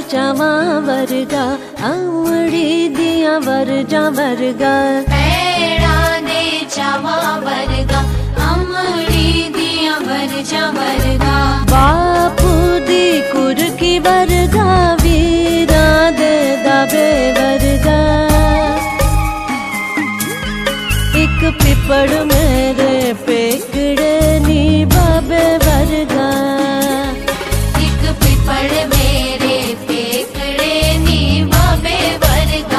चावां वर्गा, अमड़ी दियां वर्जां वर्गा। पैड़ां दे चावां वर्गा, अमड़ी दियां वर्जां वर्गा। बापू दी कुरकी वर्गा, वीरां दे दाबे वर्गा। एक पिपड़ मेरे पेकड़े नी बाबे वर्गा। एक पिपड़ मेरे पेकड़े नी बाबे वर्गा।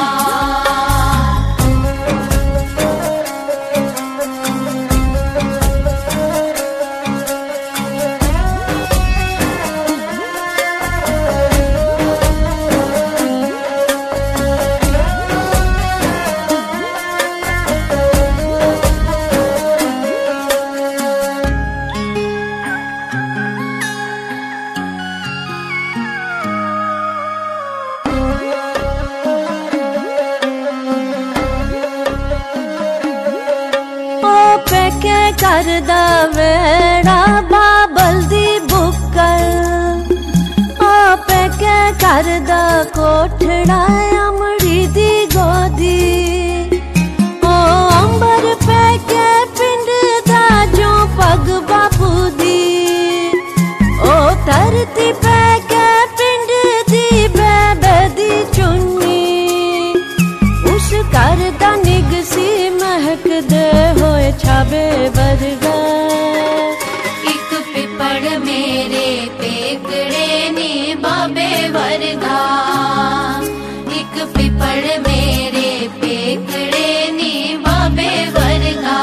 करदा वेड़ा बाबल दी बुक्कर, आपे के करदा कोठड़ा अमड़ी दी गोदी। ओ अंबर पे के पिंड दा जो पग बापू दी, ओ धरती पे के पिंड दी बेबे दी चुन्नी। उस करदा निगसी महक दे होए छाबे वर्गा। एक पिपड़ मेरे पेकड़े नी बाबे वर्गा। एक पिपड़ मेरे पेकड़े नी बाबे वर्गा।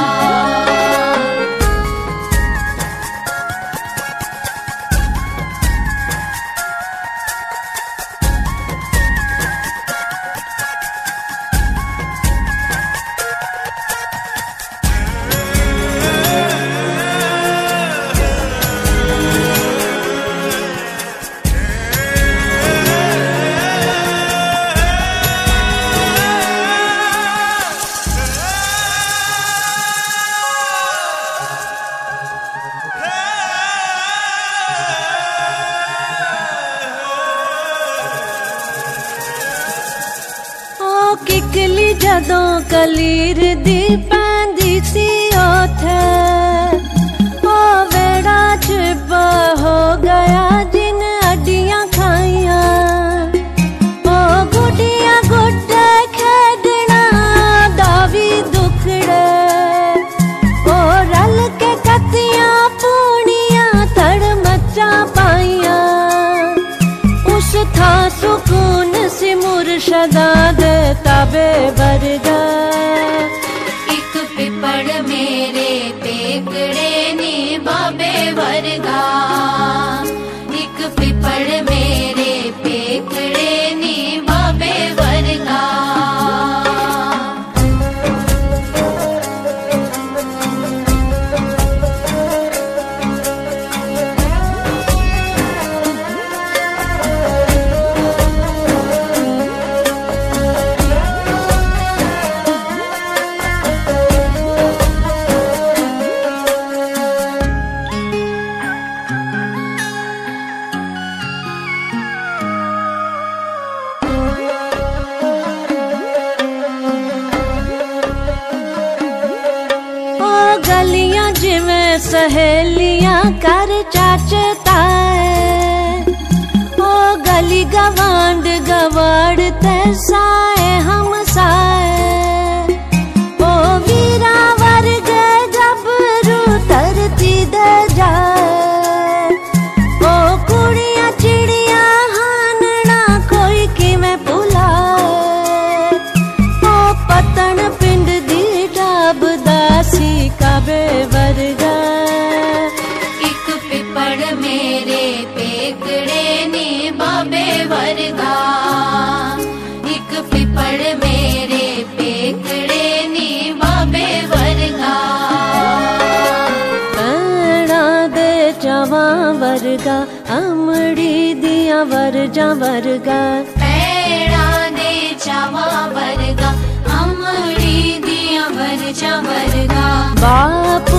किकली जदों कलीर दी पैंदी सी ओथे, ओ वेड़ा चिब्बा हो गया जिन अड्डियां खाइयां। ओ गुड्डियां गुड्डे खेडना दावी दुखड़े, ओ रल के कत्तियां पूनियां थड़ मच्चा पाइयां। उस था सुकून सी मुर्शदा दे ताबे वर्गा। एक पिपड़ मेरे पेकड़े नी बाबे वर्गा। एक पिपड़ मेरे पेकड़े नी बाबे वर्गा। गलियां जिवें सहेलियां कर चाचे ताए, ओ गली गवांड गवाड़ ते साए हम साए। ओ वीरा वर्गे गबरू धरती दे जाए, ओ कुड़ियां चिड़ियां हानना कोई किवें भुलाए। ओ पतन पिंड दी डाब दासी काबे वर्गा। एक पिपड़ मेरे पेकड़े नी बाबे वर्गा। एक पिपड़ मेरे पेकड़े नी बाबे वर्गा। पैड़ां दे चावां वर्गा, अमड़ी दियां वर्जां वर्गा। पैड़ां दे चावां वर्गा, अमड़ी दियां वर्जां वर्गा। बाप